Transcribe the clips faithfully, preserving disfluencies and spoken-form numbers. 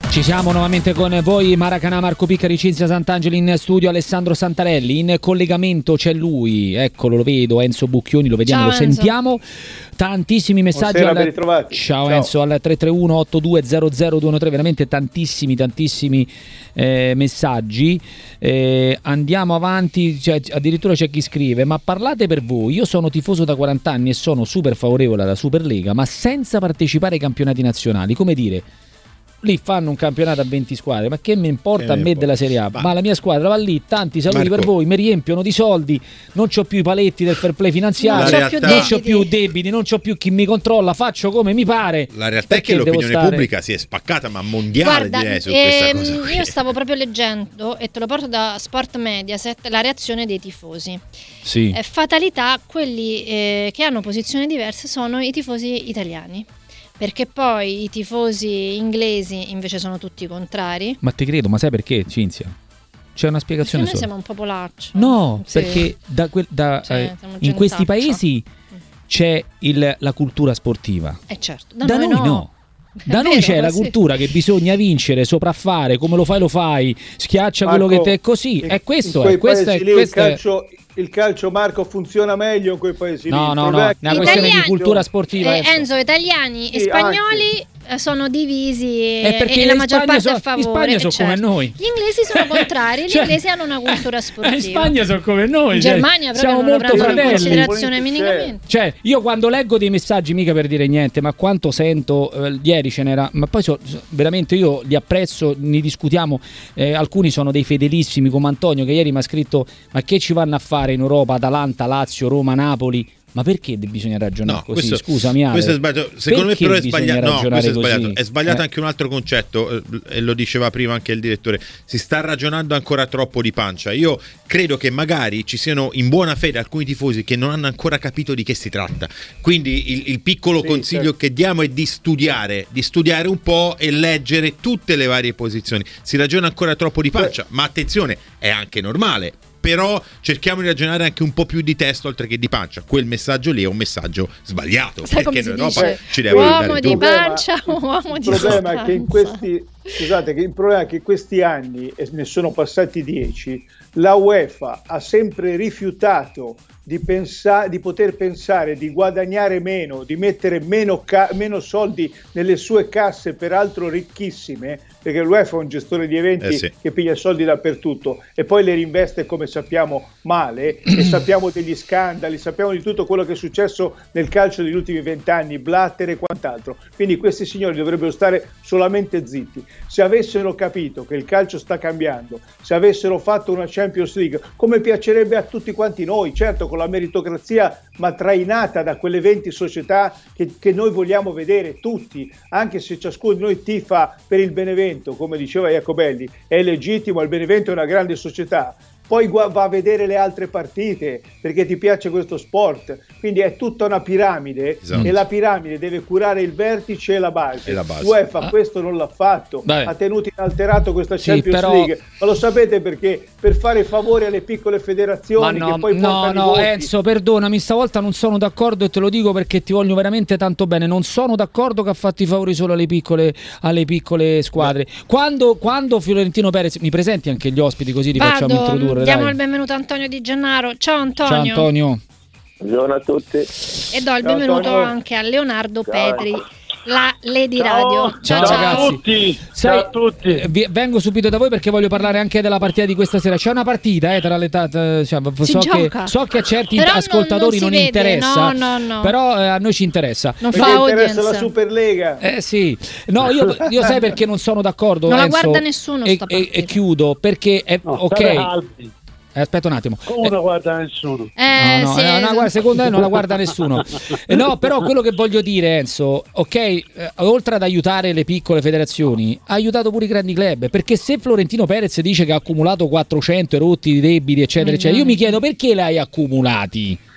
Ci siamo nuovamente con voi, Maracanã, Marco Piccari, Cinzia Sant'Angeli in studio, Alessandro Santarelli in collegamento, c'è lui, eccolo, lo vedo, Enzo Bucchioni, lo vediamo, Ciao, lo Enzo. Sentiamo, tantissimi messaggi. Buonasera, al... ben ritrovati. Ciao, Ciao Enzo, al tre tre uno otto due zero zero due uno tre, veramente tantissimi, tantissimi eh, messaggi. Eh, andiamo avanti, cioè, addirittura c'è chi scrive: ma parlate per voi, io sono tifoso da quaranta anni e sono super favorevole alla Superlega, ma senza partecipare ai campionati nazionali, come dire... Lì fanno un campionato a venti squadre, ma che mi importa a me della Serie A? Ma, ma la mia squadra va lì, tanti saluti Marco, per voi, mi riempiono di soldi, non c'ho più i paletti del fair play finanziario, non c'ho più, non c'ho più debiti, non c'ho più chi mi controlla, faccio come mi pare. La realtà è che l'opinione stare... pubblica si è spaccata, ma mondiale. Guarda, direi su ehm, questa cosa qui. Io stavo proprio leggendo, e te lo porto da Sport Mediaset, la reazione dei tifosi. Sì. Eh, fatalità, quelli eh, che hanno posizioni diverse sono i tifosi italiani. Perché poi i tifosi inglesi invece sono tutti contrari. Ma ti credo, ma sai perché, Cinzia? C'è una spiegazione perché noi sola. siamo un popolaccio. No, sì. perché da que- da, cioè, eh, in questi paesi c'è il, la cultura sportiva. Eh certo, da, da noi, noi no. no. Da È noi vero, c'è la sì. cultura che bisogna vincere, sopraffare, come lo fai lo fai, schiaccia Marco, quello che te è così. In, è questo, in quei è questo, è, lì questo il è... calcio, il calcio, Marco, funziona meglio in quei paesi no, lì. No, no, no, è una questione di cultura sportiva. Eh, Enzo, italiani sì, e spagnoli anche. sono divisi è e la maggior parte so, a favore. In Spagna sono certo. come noi. Gli inglesi sono contrari, gli cioè, inglesi hanno una cultura sportiva. In Spagna sono come noi. In cioè, Germania proprio siamo non molto lo prendono in fratelli. considerazione minimamente. Cioè, io quando leggo dei messaggi, mica per dire niente, ma quanto sento, eh, ieri ce n'era, ma poi so, so, veramente io li apprezzo, ne discutiamo, eh, alcuni sono dei fedelissimi come Antonio che ieri mi ha scritto: ma che ci vanno a fare in Europa, Atalanta, Lazio, Roma, Napoli? Ma perché bisogna ragionare no, così? Questo, Scusami, Ale. questo è sbagliato. Secondo perché me però è sbagliato. No, questo è sbagliato. Così? È sbagliato eh. anche un altro concetto, eh, e lo diceva prima anche il direttore. Si sta ragionando ancora troppo di pancia. Io credo che magari ci siano in buona fede alcuni tifosi che non hanno ancora capito di che si tratta. Quindi il, il piccolo sì, consiglio certo. che diamo è di studiare, di studiare un po' e leggere tutte le varie posizioni. Si ragiona ancora troppo di pancia, ma attenzione, è anche normale. Però cerchiamo di ragionare anche un po' più di testo oltre che di pancia. Quel messaggio lì è un messaggio sbagliato. Sai perché come in si Europa dice? ci deve Uomo andare di tu. pancia, uomo di Il problema sostanza. è che in questi scusate che il problema è che in questi anni, e ne sono passati dieci, la UEFA ha sempre rifiutato di, pensa- di poter pensare di guadagnare meno, di mettere meno, ca- meno soldi nelle sue casse, peraltro ricchissime, perché l'UEFA è un gestore di eventi eh sì. che piglia soldi dappertutto e poi le reinveste, come sappiamo, male, e sappiamo degli scandali, sappiamo di tutto quello che è successo nel calcio degli ultimi vent'anni, Blatter e quant'altro. Quindi questi signori dovrebbero stare solamente zitti. Se avessero capito che il calcio sta cambiando, se avessero fatto una Champions League, come piacerebbe a tutti quanti noi, certo con la meritocrazia, ma trainata da quelle venti società che, che noi vogliamo vedere tutti, anche se ciascuno di noi tifa per il Benevento, come diceva Iacobelli, è legittimo, il Benevento è una grande società. Poi va a vedere le altre partite perché ti piace questo sport, quindi è tutta una piramide, esatto. E la piramide deve curare il vertice e la base. E la base. UEFA ah. questo non l'ha fatto. Beh. Ha tenuto inalterato questa Sì, Champions però... League, ma lo sapete perché? Per fare favore alle piccole federazioni. Ma no, che poi no, portano no, i voti. Enzo, perdonami, stavolta non sono d'accordo e te lo dico perché ti voglio veramente tanto bene. Non sono d'accordo che ha fatto i favori solo alle piccole, alle piccole squadre. Quando, quando Florentino Perez, mi presenti anche gli ospiti così li Vado, facciamo introdurre. Diamo dai. il benvenuto a Antonio Di Gennaro. Ciao Antonio. Ciao Antonio. Buongiorno a tutti. E do il Ciao, benvenuto Antonio. anche a Leonardo Ciao. Petri, la Lady Ciao. Radio. Ciao, Ciao ragazzi. a tutti. Sai, Ciao a tutti. eh, vi- vengo subito da voi perché voglio parlare anche della partita di questa sera. C'è una partita eh, tra le ta- t- cioè, Si so, che, gioca. so che a certi Però non- ascoltatori non non, si vede, interessa, no, no, no. però eh, a noi ci interessa. Non Perché fa interessa audience. la Superlega. Eh sì, no, io, io sai perché non sono d'accordo. Non la Enzo? guarda nessuno E, sta e, partita. e chiudo perché è, No, ok. state calmi. Eh, aspetta un attimo. Come Eh, non guarda nessuno? Eh, no, no, sì, eh, no, guarda, secondo me non la guarda nessuno. Eh, no, però quello che voglio dire, Enzo, ok, eh, oltre ad aiutare le piccole federazioni, ha aiutato pure i grandi club. Perché se Florentino Perez dice che ha accumulato quattrocento rotti di debiti, eccetera, eccetera, io mi chiedo perché li hai accumulati?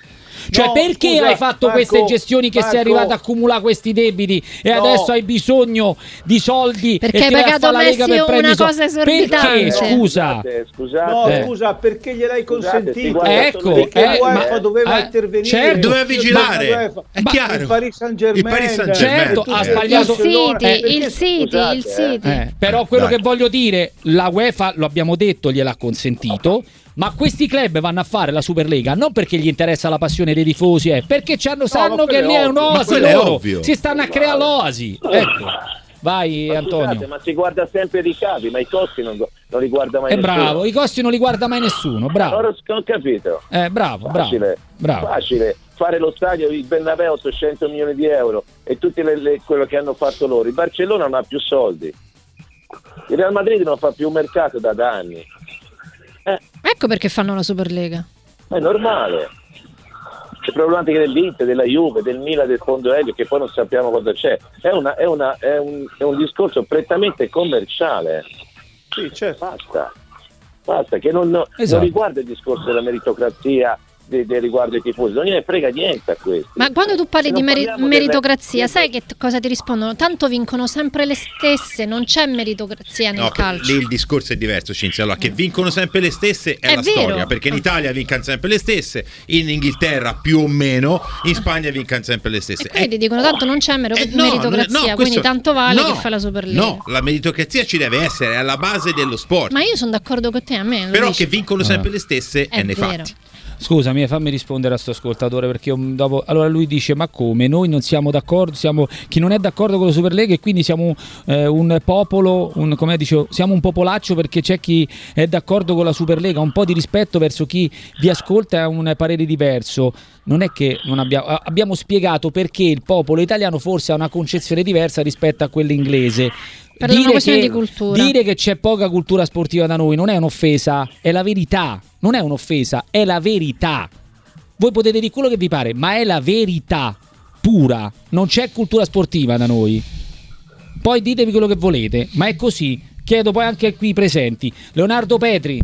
Cioè, No, perché scusa, hai fatto Marco, queste gestioni che Marco, sei arrivato a accumulare questi debiti e No. adesso hai bisogno di soldi Perché e hai ti vai a pagato fare la Lega Messi per prendere una i soldi? cosa esorbitante. Perché? No. Scusa. Scusate, scusate. No, Eh. scusa, perché gliel'hai Scusate, si consentito? guarda Ecco, solo Perché eh, l'UEFA ma- doveva eh, intervenire, certo. Doveva vigilare. Ma l'UEFA, È ma chiaro. il Paris Saint-Germain, Il Paris Saint-Germain. Certo, tutto ha il sbagliato- Il Barcellona, City, perché- il City, scusate, il City. Eh, però quello Dai. che voglio dire, la UEFA, lo abbiamo detto, gliel'ha consentito, ma questi club vanno a fare la Superlega non perché gli interessa la passione dei tifosi, eh, perché c'hanno, sanno ma che quello lì è è ovvio. Ma un'oasi quello è loro, ovvio. si stanno a creare l'oasi. Ecco, vai Ma Antonio. scusate, ma si guarda sempre i ricavi, ma i costi non, non li guarda mai È nessuno. bravo, i costi non li guarda mai nessuno, bravo. Ora ho capito. Eh, bravo, bravo. Facile, bravo. facile fare lo stadio, il Bernabéu ottocento milioni di euro e tutto quello che hanno fatto loro. Il Barcellona non ha più soldi, il Real Madrid non fa più mercato da, da anni. Eh, Ecco perché fanno la Superlega. è normale. Le problematiche dell'Inter, della Juve, del Milan, del Fondo Elio, che poi non sappiamo cosa c'è. È, una, è, una, è, un, è un discorso prettamente commerciale. Sì, certo. Basta, basta, che non, non Esatto. riguarda il discorso della meritocrazia de, de riguardo ai tifosi, non gliene frega niente a questi. Ma quando tu parli Se di non meri- parliamo meritocrazia, delle- sai che t- cosa ti rispondono? Tanto vincono sempre le stesse, non c'è meritocrazia nel No, calcio. lì il discorso è diverso, Cinzia. Allora, che vincono sempre le stesse è, È la vero. storia, perché in Italia vincano sempre le stesse, in Inghilterra più o meno, in Spagna vincano sempre le stesse. E quindi dicono tanto non c'è mero- Eh, no, meritocrazia, no, quindi questo- tanto vale no, che fa la Superlega. No, la meritocrazia ci deve essere, è alla base dello sport. Ma io sono d'accordo con te, a me lo Però dici. che vincono sempre Ah. le stesse È è nei vero. fatti. Scusami, fammi rispondere a sto ascoltatore perché io dopo, allora lui dice: ma come? Noi non siamo d'accordo, siamo chi non è d'accordo con la Superlega e quindi siamo eh, un popolo, un, come dicevo, siamo un popolaccio perché c'è chi è d'accordo con la Superlega, un po' di rispetto verso chi vi ascolta e ha un parere diverso. Non è che non abbiamo abbiamo spiegato perché il popolo italiano forse ha una concezione diversa rispetto a quella inglese. Per una questione di cultura. Dire che c'è poca cultura sportiva da noi non è un'offesa, è la verità. Non è un'offesa, è la verità. Voi potete dire quello che vi pare, ma è la verità pura. Non c'è cultura sportiva da noi. Poi ditemi quello che volete, ma è così. Chiedo poi anche a qui presenti. Leonardo Petri.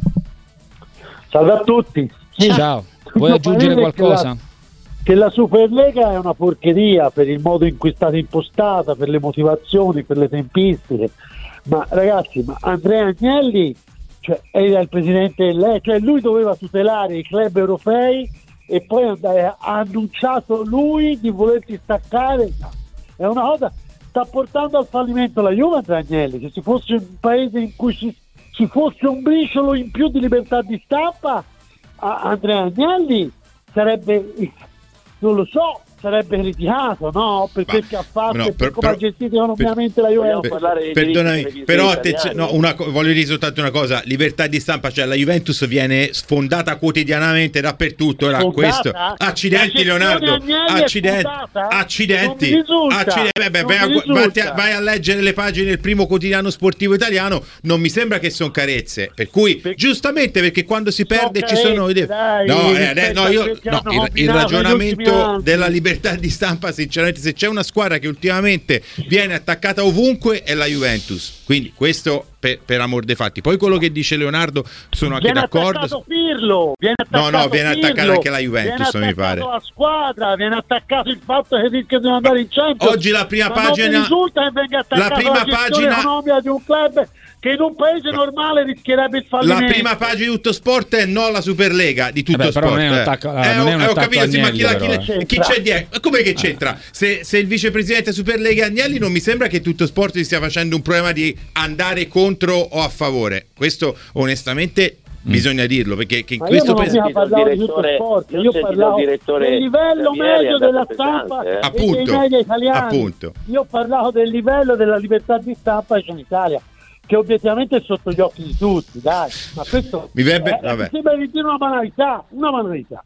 Salve a tutti. Ciao. Vuoi No, aggiungere parere che qualcosa? la- Che la Superlega è una porcheria per il modo in cui è stata impostata, per le motivazioni, per le tempistiche. Ma ragazzi, ma Andrea Agnelli, cioè, era il presidente dell'E, cioè lui doveva tutelare i club europei e poi andare- ha annunciato lui di volersi staccare. No, è una cosa, sta portando al fallimento la Juve Andrea Agnelli. Se ci fosse un paese in cui ci, ci fosse un briciolo in più di libertà di stampa, a- Andrea Agnelli sarebbe, non lo so, sarebbe ritirato, no? Per Ma- quel che ha fatto no, e per per- come però- ha gestito economicamente la Juve. Vogliamo Per- parlare dei diritti perdonami, televisivi però italiani? attenzione, no, una co- voglio dire soltanto una cosa: libertà di stampa, cioè la Juventus viene sfondata quotidianamente dappertutto. Ora, Sfondata? questo, accidenti, La gestione Leonardo, Agnelli è accidenti, sfondata? accidenti, Non mi risulta. accidenti. Beh, beh, Non vai, a, mi risulta. vatti a- vai a leggere le pagine del primo quotidiano sportivo italiano. Non mi sembra che sono carezze. Per cui, Per- giustamente, perché quando si Sono perde ci sono carezze, dai, no, eh, rispetto eh, no, a io, quel che no, hanno il, il combinato negli ultimi ragionamento anni. della libertà di stampa, sinceramente, se c'è una squadra che ultimamente viene attaccata ovunque è la Juventus. Quindi questo per, per amor dei fatti. Poi quello che dice Leonardo sono anche Viene d'accordo. attaccato Pirlo, viene No, attaccato no, viene Pirlo, attaccata anche la Juventus, viene mi pare. attaccato la squadra, viene attaccato il fatto che rischia di non andare in Champions. Oggi la prima Ma pagina- non mi risulta che venga attaccata la prima la gestione pagina- economica di un club che in un paese normale rischierebbe il La fallimento. prima pagina di Tutto Sport è no alla Superlega di Tutto Vabbè, però Sport. non è un eh. attacco- ah, Eh, non è ho- un ho attacco capito, sì, ma chi, la- Agnelli, chi- però, eh. chi c'è dietro? Come che c'entra? Se, se il vicepresidente Superlega è Agnelli, non mi sembra che Tutto Sport si stia facendo un problema di andare contro o a favore. Questo onestamente bisogna dirlo, perché che in Ma io questo non ho paese mica parlato di tutto direttore- sport, io ho io sentito parlavo il direttore del livello Ranieri, è medio andato della pesante, stampa eh. e Appunto, dei media italiani. appunto. Io ho parlato del livello della libertà di stampa in Italia, che obiettivamente è sotto gli occhi di tutti, dai. Ma questo Mi verrebbe- eh, vabbè. mi sembra di dire una banalità, una banalità.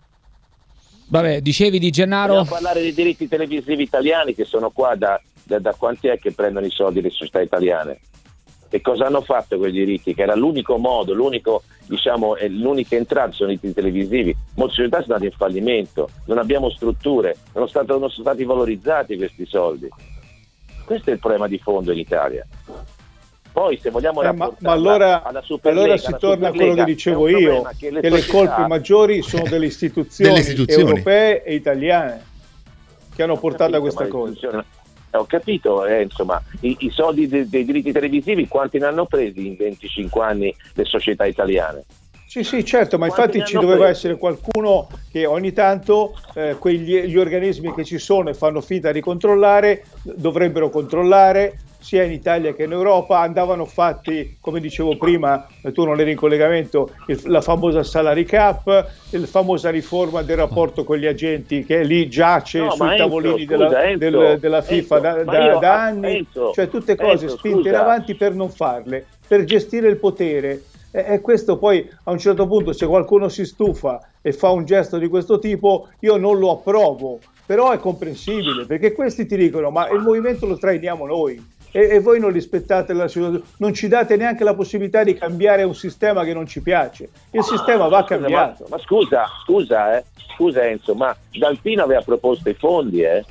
Vabbè, dicevi di Gennaro? Vogliamo parlare dei diritti televisivi italiani che sono qua da, da, da quanti è che prendono i soldi le società italiane? E cosa hanno fatto quei diritti? Che era l'unico modo, l'unico, diciamo, è l'unica entrata sono i diritti televisivi. Molte società sono andate in fallimento, non abbiamo strutture, non, stato, non sono stati valorizzati questi soldi. Questo è il problema di fondo in Italia. Poi se vogliamo eh, ma, ma allora, alla Superlega, allora si alla torna a quello Superlega, che dicevo io, che le, che le società... colpe maggiori sono delle istituzioni, delle istituzioni europee e italiane che hanno portato capito, a questa cosa. Ho capito, eh, insomma, i, i soldi de, dei diritti televisivi quanti ne hanno presi in venticinque anni le società italiane? Sì, sì, certo, ma Quanti infatti ci doveva presi? essere qualcuno che ogni tanto eh, quegli gli organismi che ci sono e fanno finta di controllare dovrebbero controllare, sia in Italia che in Europa. Andavano fatti, come dicevo prima, tu non eri in collegamento, il, la famosa salary cap, la famosa riforma del rapporto con gli agenti che lì giace no, sui Enzo, tavolini scusa, della, Enzo, del, della FIFA Enzo, da, ma da, io, da anni, Enzo, cioè tutte cose Enzo, spinte in scusa. avanti per non farle, per gestire il potere. E questo poi a un certo punto, se qualcuno si stufa e fa un gesto di questo tipo, io non lo approvo, però è comprensibile, perché questi ti dicono ma il movimento lo trainiamo noi e, e voi non rispettate la situazione, non ci date neanche la possibilità di cambiare un sistema che non ci piace. Il sistema va Scusa, cambiato. Ma, ma scusa, scusa, eh, scusa Enzo, ma D'Alpino aveva proposto i fondi, eh?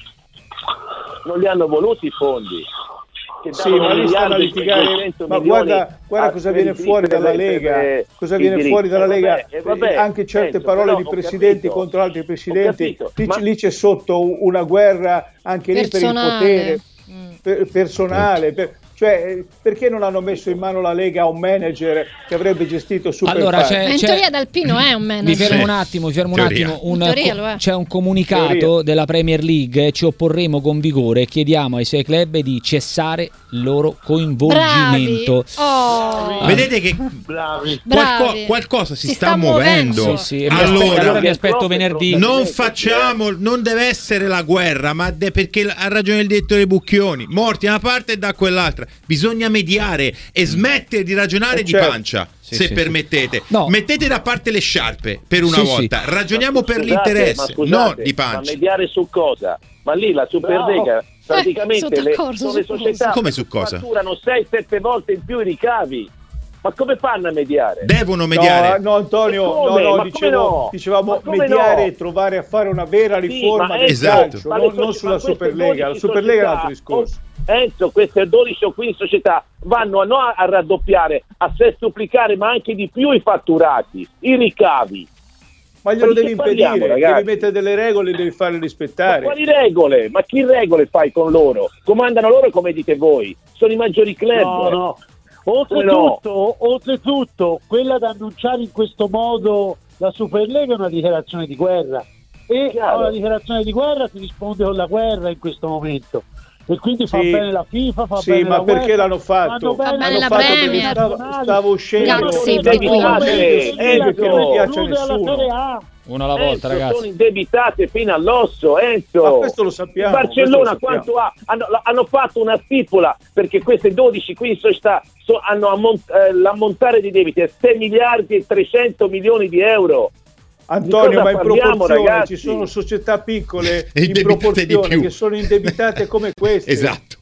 Non li hanno voluti i fondi. Che Sì, ma lì stanno a litigare, ma guarda, guarda cosa viene fuori dalla Lega, cosa viene fuori dalla Lega, eh, vabbè, anche certe Enzo, parole però di ho presidenti capito, contro altri presidenti, capito, lì, ma- lì c'è sotto una guerra anche lì per il Personale. potere Mm. per- personale, per- cioè perché non hanno messo in mano la Lega a un manager che avrebbe gestito Super Allora, Party? c'è- Ma in teoria D'Alpino è un Mi manager. fermo Sì. un attimo, mi fermo un Teoria. attimo. Un- In teoria lo è. c'è un comunicato Teoria. della Premier League, ci opporremo con vigore e chiediamo ai sei club di cessare il loro Bravi. coinvolgimento. Oh. Vedete che Bravi. qualco- Bravi. qualcosa si, Si mi sta muovendo. Sì, sì, e mi aspetto- allora, allora mi aspetto venerdì. non facciamo, non deve essere la guerra, ma de- perché ha ragione il direttore Bucchioni, morti da una parte e da quell'altra, bisogna mediare e smettere di ragionare Eh, di certo. pancia, Sì, se sì, permettete. sì. No. Mettete da parte le sciarpe per una Sì, volta, sì. ragioniamo per Scusate, l'interesse, ma scusate, non di Ma pancia. mediare su cosa? Ma lì la Superlega praticamente sono le, d'accordo sono le su cosa. società Come su cosa? fatturano sei sette volte in più i ricavi. Ma come fanno a mediare? Devono No, mediare. no Ma Antonio, no, come? no, Ma come dicevo, no? dicevamo Ma come mediare no? e trovare a fare una vera Sì, riforma ma del esatto. calcio, ma le non, socie- non sulla ma queste Superlega. La dodici Superlega è un altro società- discorso. Enzo, queste dodici o quindici società vanno a, no, a raddoppiare, a sestuplicare, ma anche di più i fatturati, i ricavi. Ma glielo Ma di devi che parliamo, impedire, ragazzi? devi mettere delle regole e devi farle Ma rispettare. quali regole? Ma che regole fai con loro? Comandano loro come dite voi? Sono i maggiori club. No, no. Come no? Oltretutto, oltretutto, quella da annunciare in questo modo la Superlega è una dichiarazione di guerra. E Chiaro. a una dichiarazione di guerra si risponde con la guerra in questo momento. E quindi fa Sì. bene la FIFA, fa Sì, bene ma la perché UEFA, l'hanno fatto? fanno bene bene L'hanno la fatto perché Premier. stava, stava uscendo Grazie, da Pippo. Roma, Grazie, e perché non Enzo. piace a Chiude alla nessuno. Serie A. Una alla volta, Enzo, ragazzi. sono indebitate fino all'osso, Enzo. Ma questo lo sappiamo, Il Barcellona questo lo sappiamo. quanto ha? Hanno, hanno fatto una stipula perché queste dodici quindici società so- hanno ammont- eh, l'ammontare di debiti è sei miliardi e trecento milioni di euro. Antonio, Di cosa ma in parliamo, proporzione ragazzi? ci sono società piccole E in indebitate di proporzione più. che sono indebitate come queste. Esatto.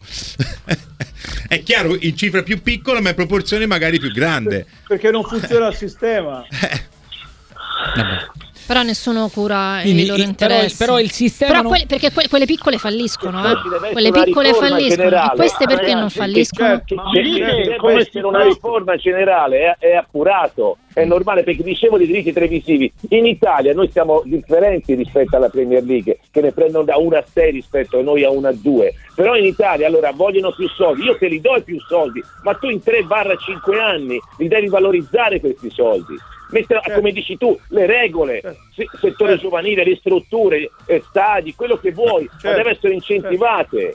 È chiaro, in cifra più piccola, ma in proporzione magari più grande. Perché non funziona il sistema. Vabbè. Però nessuno cura Quindi, i loro i- però, interessi. però il sistema Però non- que- perché que- quelle piccole falliscono, Poi eh. ci deve essere Quelle una piccole riforma falliscono. generale. E queste perché non Ragazzi, falliscono? certo. Che, Ma che- mi che dite, deve come essere si una fa? riforma generale è, è appurato, è normale, perché dicevo di diritti televisivi in Italia noi siamo differenti rispetto alla Premier League che ne prendono da una a sei rispetto a noi a una a due, però in Italia allora vogliono più soldi, io te li do più soldi, ma tu in tre cinque anni li devi valorizzare questi soldi, mettere, Certo. come dici tu, le regole, Certo. se- settore Certo. giovanile, le strutture, eh, stadi, quello che vuoi, ma Certo. deve essere incentivate.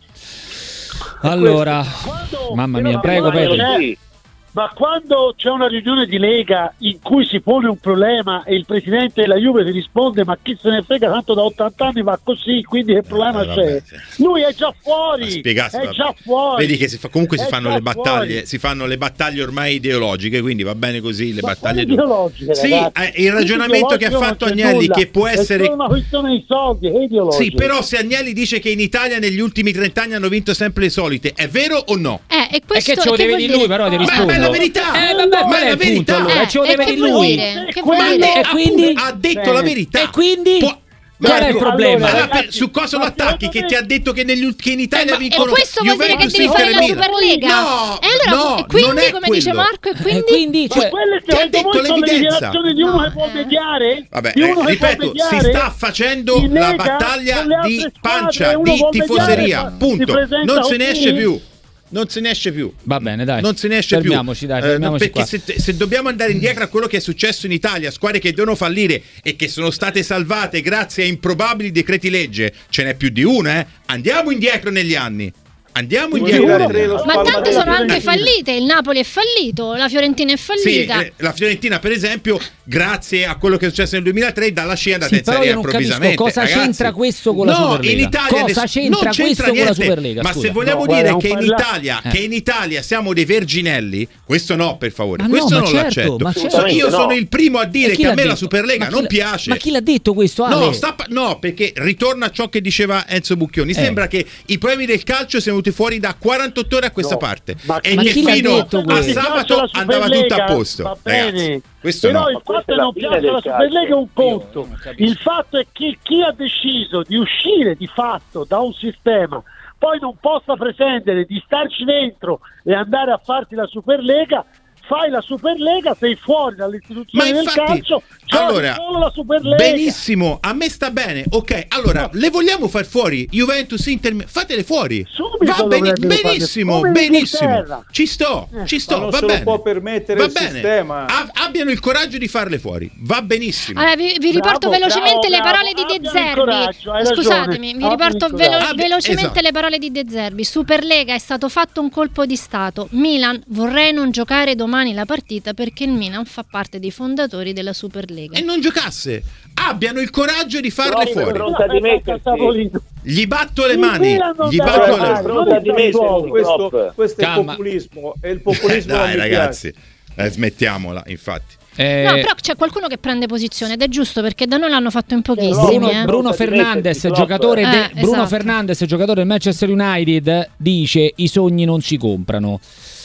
Allora, Quando- mamma però mia, prego, quando Pedro. c'è- Ma quando c'è una riunione di Lega in cui si pone un problema e il presidente della Juve ti risponde ma chi se ne frega, tanto da ottanta anni va così, quindi che problema Eh, c'è? vabbè, sì. Lui è già Ma fuori, spiegasse, è vabbè. già fuori. Vedi che si fa- comunque si È fanno già le battaglie, fuori. si fanno le battaglie ormai ideologiche, quindi va bene così, le Ma battaglie quali ideologiche, Sì, ragazzi? eh, il ragionamento che ha Ideologico fatto non c'è Agnelli nulla. che può è essere solo una questione di soldi, è ideologico. Sì, però se Agnelli dice che in Italia negli ultimi trenta anni hanno vinto sempre le solite, è vero o no? Eh, e È questo che ce lo che deve vuol dire dire? lui, però devi Ma è rispondere. la verità! Eh, vabbè, Ma qual è è la il punto verità! allora? Eh, Ce lo e deve che dire vuol lui. dire? Che Ma vuol ne- dire? E appunto, quindi? ha detto Eh, la verità. E quindi? Può- Qual è il problema? Allora, Ma per- su cosa lo ma attacchi? secondo Che me- ti ha detto che, negli, che in Italia Eh, ma- vincono e questo vuol dire che Juventus, devi fare Inter la e Milan? Superlega? No, E allora, no, e quindi, non è come dice quello. Marco, e E quindi... quindi Ma cioè, quelle ti ha secondo detto voi sono le l'evidenza. dichiarazioni di uno No, che può eh. mediare? Vabbè, Di uno eh, che può ripeto, si mediare? sta facendo In la Lega, battaglia con le altre di squadre, pancia, uno di può tifoseria, mediare, si punto. presenta Non se ne così? esce più. Non se ne esce più. va bene, dai. Non se ne esce più. Fermiamoci, dai, Eh, fermiamoci perché qua. se, se dobbiamo andare indietro a quello che è successo in Italia, squadre che devono fallire e che sono state salvate grazie a improbabili decreti legge, ce n'è più di una, eh? Andiamo indietro negli anni. Andiamo indietro. Sicuro? negli anni. Ma tante sono anche Eh. fallite, il Napoli è fallito, la Fiorentina è Sì, fallita. eh, la Fiorentina per esempio, grazie a quello che è successo nel duemilatré, dalla scia è andata Sì, in però Serie io non capisco improvvisamente. cosa ragazzi. c'entra questo con la no, Superlega. in Italia Cosa ness- c'entra non c'entra questo con la niente. Superlega, Ma scusa. se vogliamo No, dire guarda, che in non parla- Italia Eh. che in Italia siamo dei verginelli, questo no, per favore. Ma no, questo ma non certo, l'accetto. ma So- certo. Io No. sono il primo a dire E chi che a l'ha me la detto? Superlega Ma chi non l'ha- piace. Ma chi l'ha detto questo? Ale? No, sta pa- no, perché ritorna a ciò che diceva Enzo Bucchioni. Eh. Sembra che i problemi del calcio siano venuti fuori da quarantotto ore a questa No, parte. ma e ma che chi l'ha fino detto a questo? sabato andava tutto a posto. Va Ragazzi, bene, questo però no. il Ma questa fatto è che la non fine piace del la Superlega è un calcio. conto. Io non capisco. Il fatto è che chi ha deciso di uscire di fatto da un sistema poi non possa pretendere di starci dentro e andare a farti la Superlega. Fai la Superlega, sei fuori dall'istituzione Ma del infatti, calcio, giochi allora, solo la Superlega. benissimo, a me sta bene. Ok, allora le vogliamo far fuori Juventus, Inter, Mi- fatele fuori. Subito Va bene, dovrebbero farle- benissimo, come in benissimo. Inghilterra. Ci sto, Eh, ci sto, ma non va se lo bene. può permettere va il bene. sistema. A- abbiano il coraggio di farle fuori. Va benissimo. Allora, vi, vi riporto Bravo, velocemente bravo, le parole bravo, di De abbiano il Zerbi. coraggio, hai ragione, Scusatemi, vi abbiano riporto il velo- coraggio. Abbi- velocemente esatto. le parole di De Zerbi. Superlega, è stato fatto un colpo di stato. Milan, vorrei non giocare domani la partita perché il Milan fa parte dei fondatori della Superlega. E non giocasse. Abbiano il coraggio di farle Però fuori. pronta a dimettersi. Gli batto le Il mani. Milan non Gli deve batto le fare, mani. pronta a dimettersi. questo, Klopp. questo è il Calma. populismo, è il populismo non Dai mi ragazzi, eh, smettiamola, infatti. Eh, No, però c'è qualcuno che prende posizione ed è giusto perché da noi l'hanno fatto in pochissimi. Bruno, eh. Bruno Pronto a Fernandes, dimettersi, giocatore, Klopp. de- Eh, Bruno esatto. Fernandes, giocatore del Manchester United, dice: i sogni non si comprano.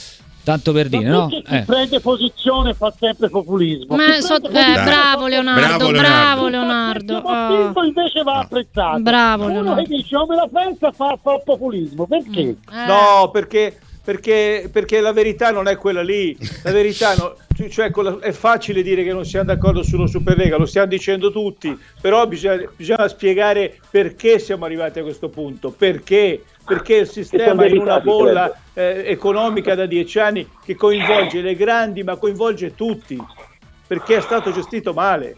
Tanto per dire, Ma no? perché chi Eh. prende posizione fa sempre populismo? Ma Chi so- prende eh, posizione bravo fa Leonardo, Bravo, bravo Leonardo. Leonardo. Il Oh. motivo invece va apprezzato. Bravo, Uno Leonardo. che dice "Oh, me la pensa fa, fa populismo", perché? Eh. No, perché, perché, perché la verità non è quella lì. La verità no- cioè- cioè, con la- è facile dire che non siamo d'accordo sulla Superlega, lo stiamo dicendo tutti, però bisogna, bisogna spiegare perché siamo arrivati a questo punto. Perché? Perché il sistema è in una bolla eh, economica da dieci anni che coinvolge le grandi, ma coinvolge tutti. Perché è stato gestito male.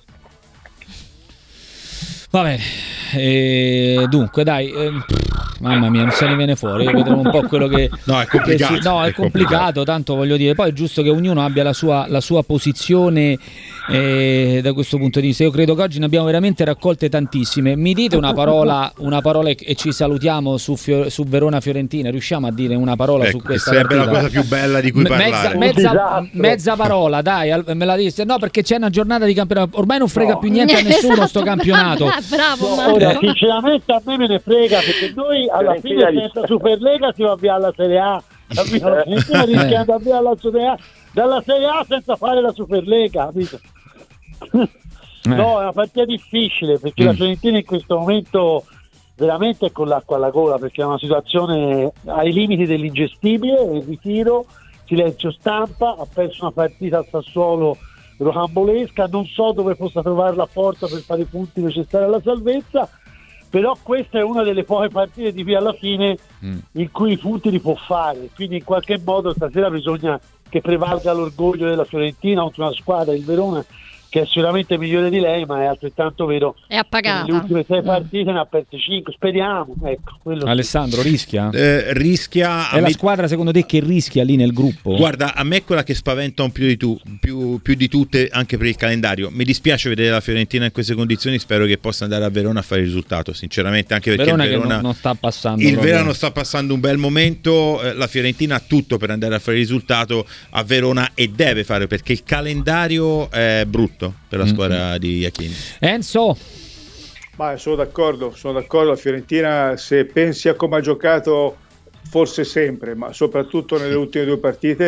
Vabbè, eh, dunque dai, eh, mamma mia, non se ne viene fuori, vedremo un po' quello che... No, è complicato, che si- no, è, è complicato, complicato. tanto voglio dire, poi è giusto che ognuno abbia la sua, la sua posizione eh, da questo punto di vista. Io credo che oggi ne abbiamo veramente raccolte tantissime. Mi dite una parola, una parola e e ci salutiamo su, Fio- su Verona-Fiorentina, riusciamo a dire una parola Ecco, su che questa sarebbe partita? la cosa più bella di cui Me- parlare. Mezza, mezza, disastro. mezza parola, dai, al- me la disse. No, perché c'è una giornata di campionato. Ormai non frega No. più niente a nessuno Esatto, sto bravo, campionato. Bravo, No, Marco. ora, sinceramente a me me ne frega perché noi alla Fiorentina fine ris- senza Superlega si va via alla Serie A. Capito? La Fiorentina rischia di andare via alla Serie A, dalla Serie A senza fare la Superlega, capito? No, è una partita difficile perché la Mm. Fiorentina in questo momento veramente è con l'acqua alla gola perché è una situazione ai limiti dell'ingestibile, il ritiro, silenzio stampa, ha perso una partita al Sassuolo rocambolesca, non so dove possa trovare la forza per fare i punti necessari alla salvezza, però questa è una delle poche partite di qui alla fine Mm. in cui i punti li può fare, quindi in qualche modo stasera bisogna che prevalga l'orgoglio della Fiorentina contro una squadra, il Verona, che è sicuramente migliore di lei, ma è altrettanto vero È che appagata. nelle ultime sei partite ne ha perse cinque, speriamo, ecco, quello sì. Alessandro, rischia? Eh, rischia È a la me- squadra secondo te che rischia lì nel gruppo? Guarda, a me è quella che spaventa un più di, tu, più, più di tutte anche per il calendario. Mi dispiace vedere la Fiorentina in queste condizioni, spero che possa andare a Verona a fare il risultato, sinceramente, anche perché Verona il che Verona, non, non sta passando il proprio. Verona sta passando un bel momento, eh, la Fiorentina ha tutto per andare a fare il risultato a Verona e deve fare perché il calendario è brutto per la squadra di Iachini. Enzo, Ma sono d'accordo, sono d'accordo. La Fiorentina, se pensi a come ha giocato, forse sempre, ma soprattutto nelle ultime due partite,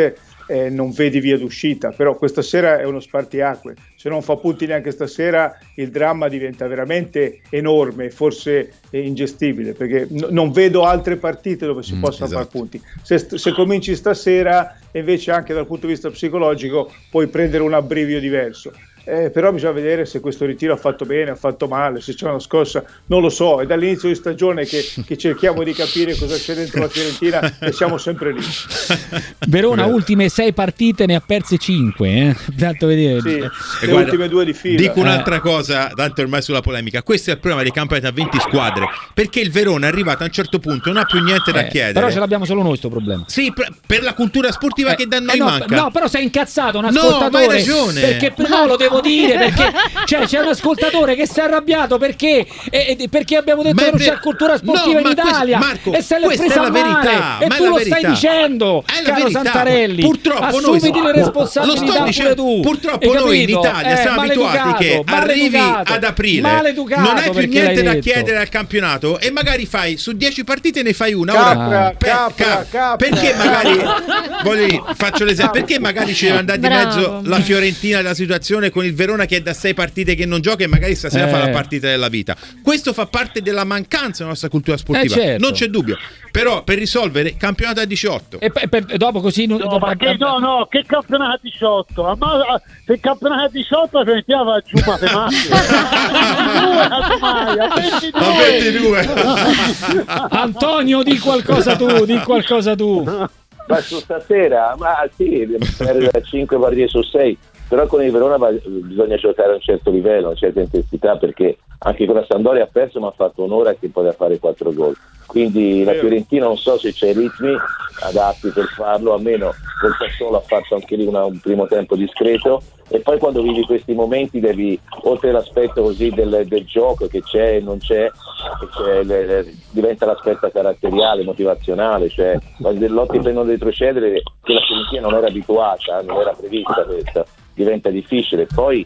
eh, non vedi via d'uscita, però questa sera è uno spartiacque, se non fa punti neanche stasera il dramma diventa veramente enorme, forse ingestibile, perché n- non vedo altre partite dove si Mm, possano esatto. fare punti. Se, st- se cominci stasera invece anche dal punto di vista psicologico puoi prendere un abbrivio diverso. Eh, però bisogna vedere se questo ritiro ha fatto bene, ha fatto male, se c'è una scossa, non lo so, è dall'inizio di stagione che, che cerchiamo di capire cosa c'è dentro la Fiorentina e siamo sempre lì. Verona, Beh. ultime sei partite, ne ha perse cinque. Eh? Tanto vedere. Sì, E le guarda, ultime due di fila. Dico un'altra cosa, tanto ormai sulla polemica. Questo è il problema dei campionati a venti squadre, perché il Verona è arrivato a un certo punto, non ha più niente da Eh, chiedere. però ce l'abbiamo solo noi sto problema. Sì, per, per la cultura sportiva che da noi Eh, no, manca. no, però sei incazzato un No, ascoltatore. ma hai ragione. Perché no, lo devo dire, perché cioè, c'è un ascoltatore che si è arrabbiato perché, eh, eh, perché abbiamo detto Ma che è non c'è ver- cultura sportiva No, in ma questo- Italia. Marco, e se l'è questa presa è la male, verità, e ma è tu la lo verità. stai dicendo, È la caro verità. Santarelli. Purtroppo assumiti noi- le responsabilità lo sto dicendo, pure tu. purtroppo Hai noi in capito? Italia Eh, siamo abituati che maleducato, arrivi maleducato, ad aprile, maleducato, non hai più perché niente l'hai da detto. chiedere al campionato e magari fai su dieci partite ne fai una. Capra, Ora, per- capra, cap- capra. perché magari voglio dire, faccio l'esempio, perché magari ci deve andare di Bravo. mezzo la Fiorentina della situazione con il Verona che è da sei partite che non gioca e magari stasera Eh. fa la partita della vita. Questo fa parte della mancanza della nostra cultura sportiva, Eh, certo. non c'è dubbio. Però per risolvere campionato a diciotto. E, pe- per- dopo così non- No, ma che, no, no, che campionato a diciotto? Ma se il campionato a diciotto ci mettiamo giù matematica. A ventidue. Antonio, di qualcosa tu, di qualcosa tu. Ma su stasera, ma sì, perdere da cinque partite su sei, però con il Verona va- bisogna giocare a un certo livello, a una certa intensità, perché anche con la Sampdoria ha perso ma ha fatto un'ora che poteva fare quattro gol. Quindi la Fiorentina non so se c'è i ritmi adatti per farlo, almeno col Sassuolo ha fatto anche lì una- un primo tempo discreto, e poi quando vivi questi momenti devi, oltre all'aspetto così del, del gioco che c'è e non c'è, che c'è le- le- diventa l'aspetto caratteriale, motivazionale, cioè quando lotti per non retrocedere, che la Fiorentina non era abituata, non era prevista questa, diventa difficile. Poi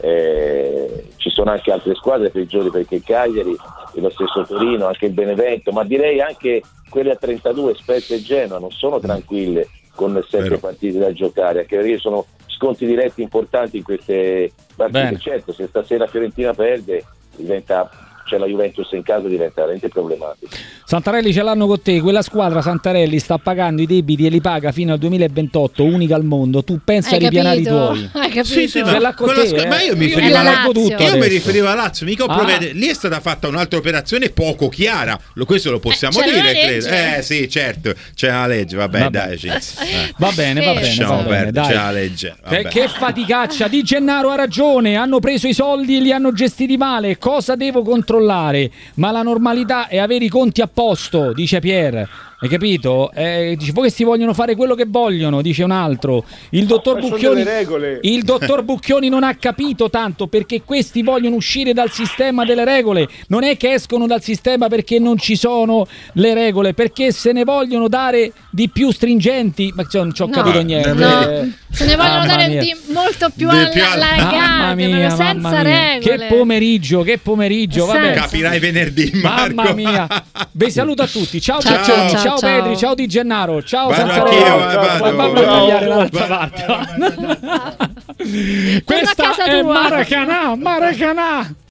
eh, ci sono anche altre squadre peggiori, perché il Cagliari, lo stesso Torino, anche il Benevento, ma direi anche quelle a trentadue, Spezia e Genoa, non sono tranquille con sette Vero. partite da giocare, anche perché sono sconti diretti importanti in queste partite. Bene. Certo, se stasera Fiorentina perde, diventa, c'è la Juventus in casa, diventa veramente problematico. Santarelli ce l'hanno con te, quella squadra Santarelli sta pagando i debiti e li paga fino al duemilaventotto, unica al mondo. Tu pensa a Hai ripianare i capito? tuoi. Hai capito? Sì, sì, Ce l'ha con quella te, squa- eh. ma io mi Io riferivo la leggo Lazio. tutto Io mi adesso. riferivo a Lazio, mica ho Ah. provvede- lì è stata fatta un'altra operazione poco chiara, lo, questo lo possiamo Eh, c'era dire, la legge. credo. Eh sì, certo, c'è la legge, vabbè, Vabbè. dai, Cinzia. Eh. Va bene, va Sì. bene, Lasciamo va bene, perdere, dai. c'è la legge. Che, vabbè. che faticaccia. Di Gennaro ha ragione, hanno preso i soldi e li hanno gestiti male. Cosa devo controllare? Ma la normalità è avere i conti a posto, dice Pier. Hai capito? Eh, dice, poi questi vogliono fare quello che vogliono, dice un altro. Il dottor Ma sono Bucchioni, delle regole. il dottor Bucchioni non ha capito tanto, perché questi vogliono uscire dal sistema delle regole. Non è che escono dal sistema perché non ci sono le regole, perché se ne vogliono dare di più stringenti. Ma cioè, non ci ho No. capito Eh, niente. No, Eh, se ne vogliono mamma dare mia. di molto più Di più alla- al- Mamma allargate, mia, proprio senza mamma mia. regole. Che pomeriggio, che pomeriggio, vabbè. Senza. Capirai venerdì, Marco. Mamma mia. Vi saluto a tutti. Ciao Ciao, Caccioni, ciao, ciao, ciao. Pedri, ciao Di Gennaro, ciao Vado Santarelli. anch'io, Ciao, eh, ciao, vado. Fammi ciao. tagliare dall'altra Va- parte. Questa casa è tua. Maracanà, Maracanà.